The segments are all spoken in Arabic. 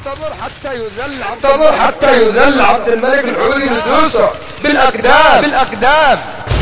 انتظر حتى يذل عبد الملك الحوثي ندوسه بالأقدام.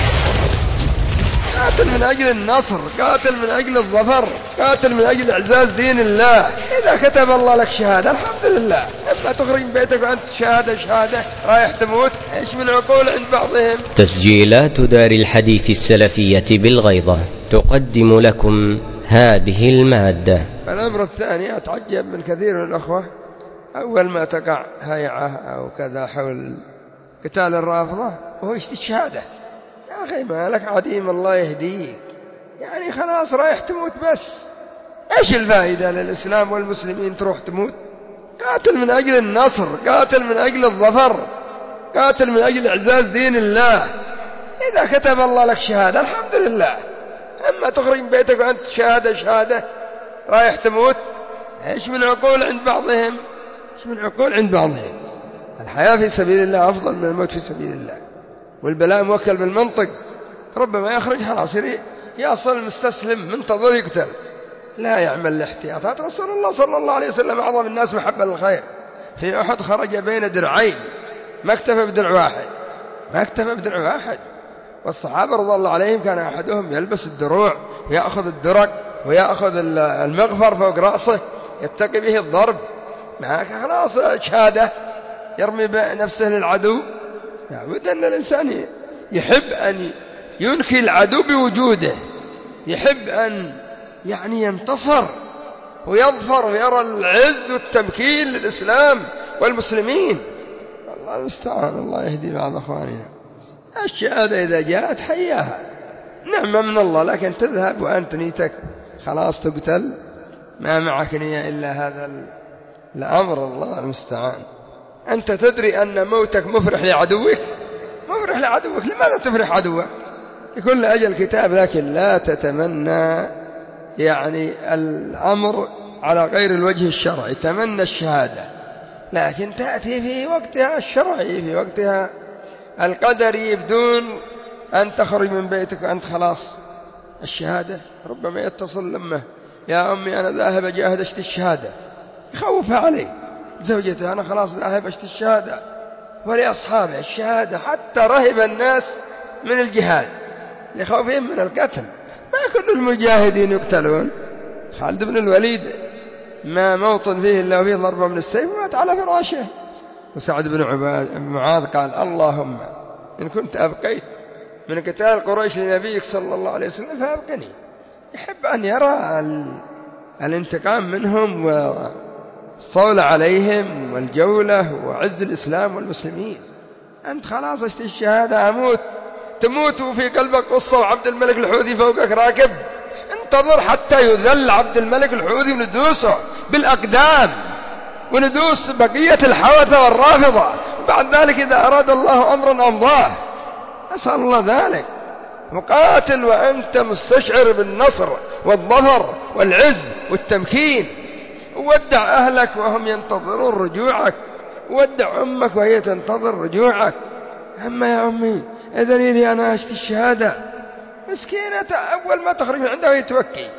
قاتل من أجل النصر، قاتل من أجل الظفر، قاتل من أجل إعزاز دين الله. إذا كتب الله لك شهادة الحمد لله. أما تخرج من بيتك وأنت شهادة رايح تموت، إيش من عقول عند بعضهم. تسجيلات دار الحديث السلفية بالغيضة تقدم لكم هذه المادة. الأمر الثاني، أتعجب من كثير من الأخوة أول ما تقع هيعة أو كذا حول قتال الرافضة وهو يشتي الشهادة. يا أخي ما لك عديم، الله يهديك، يعني خلاص رايح تموت بس، إيش الفائدة للإسلام والمسلمين تروح تموت؟ قاتل من أجل النصر، قاتل من أجل الظفر، قاتل من أجل إعزاز دين الله. إذا كتب الله لك شهادة الحمد لله. أما تخرج من بيتك وأنت شهادة رايح تموت، إيش من عقول عند بعضهم. الحياة في سبيل الله أفضل من الموت في سبيل الله، والبلاء موكل بالمنطق، ربما يخرج خلاص يصل المستسلم منتظر يقتل، لا يعمل الاحتياطات. رسول الله صلى الله عليه وسلم أعظم الناس محبة للخير، في أحد خرج بين درعين، ما اكتفى بدرع واحد. والصحابة رضي الله عليهم كان أحدهم يلبس الدروع ويأخذ الدرق ويأخذ المغفر فوق رأسه يتقي به الضرب. معك خلاص شهادة يرمي نفسه للعدو. لابد أن الإنسان يحب أن ينكي العدو بوجوده، يحب أن ينتصر ويظفر ويرى العز والتمكين للإسلام والمسلمين. الله المستعان، الله يهدي بعض أخواننا. الشهادة إذا جاءت حياها نعمة من الله، لكن تذهب وأنت نيتك خلاص تقتل، ما معك نية إلا هذا الأمر. الله المستعان. أنت تدري أن موتك مفرح لعدوك، لماذا تفرح عدوك؟ يكون لأجل كتاب، لكن لا تتمنى الأمر على غير الوجه الشرعي. تمنى الشهادة، لكن تأتي في وقتها الشرعي، في وقتها القدري، بدون أن تخرج من بيتك وأنت خلاص الشهادة. ربما يتصل لما يا أمي أنا ذاهب أجاهد أشتي الشهادة، يخوفها عليه زوجته، أنا خلاص ذاهب أشتي الشهادة، ولأصحابه الشهادة. حتى رهب الناس من الجهاد لخوفهم من القتل. ما كل المجاهدين يقتلون. خالد بن الوليد ما موطن فيه إلا فيه ضربة من السيف ومات على فراشه. وسعد بن معاذ قال اللهم إن كنت أبقيت من قتال قريش لنبيك صلى الله عليه وسلم فأبقني. يحب أن يرى الانتقام منهم والصول عليهم والجولة وعز الإسلام والمسلمين. أنت خلاص اشتي الشهادة، تموت في قلبك قصة وعبد الملك الحوثي فوقك راكب. انتظر حتى يذل عبد الملك الحوثي وندوسه بالأقدام، وندوس بقية الحوثة والرافضة. بعد ذلك إذا أراد الله أمرا أمضاه، أسأل الله ذلك. مقاتل وأنت مستشعر بالنصر والظفر والعز والتمكين. ودع أهلك وهم ينتظرون رجوعك، ودع أمك وهي تنتظر رجوعك. أما يا أمي إذن لي أنا أشتي الشهادة، مسكينة أول ما تخرج من عنده يتوكي.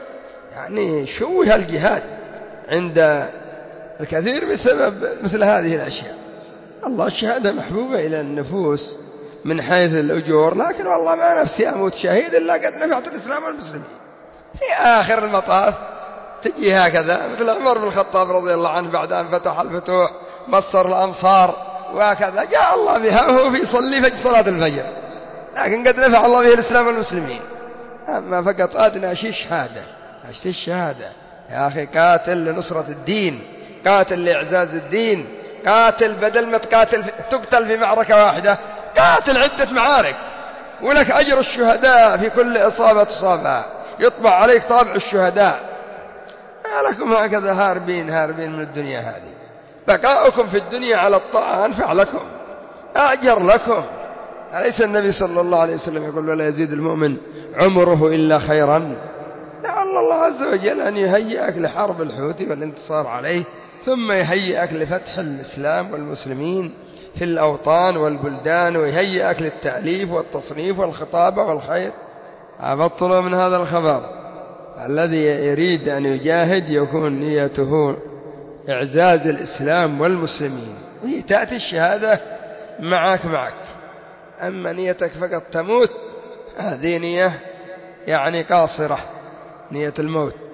شوه الجهاد عند الكثير بسبب مثل هذه الأشياء. الله الشهادة محبوبة إلى النفوس من حيث الأجور، لكن والله ما نفسي أموت شهيد إلا قد نفعت الإسلام والمسلمين. في آخر المطاف تجي هكذا مثل عمر بن الخطاب رضي الله عنه، بعد أن فتح الفتوح مصر الأمصار وكذا، جاء الله بها وهو في صلي صلاة الفجر، لكن قد نفع الله به الإسلام والمسلمين. أما فقط أدنى شيء أشتي الشهادة. يا أخي قاتل لنصرة الدين، قاتل لإعزاز الدين، قاتل بدل ما تقتل في معركة واحدة، قاتل عدة معارك، ولك أجر الشهداء في كل إصابة تصابها، يطبع عليك طابع الشهداء. ما لكم هكذا هاربين من الدنيا هذه. بقاؤكم في الدنيا على الطاعة أنفع لكم، أجر لكم. أليس النبي صلى الله عليه وسلم يقول ولا يزيد المؤمن عمره إلا خيرا؟ لعل الله عز وجل أن يهيئك لحرب الحوثي والانتصار عليه، ثم يهيئك لفتح الإسلام والمسلمين في الأوطان والبلدان، ويهيئك للتأليف والتصنيف والخطابة والخير. أبطلوا من هذا الخبر. الذي يريد أن يجاهد يكون نيته إعزاز الإسلام والمسلمين، وهي تأتي الشهادة معك. أما نيتك فقط تموت، هذه نية يعني قاصرة، نية الموت.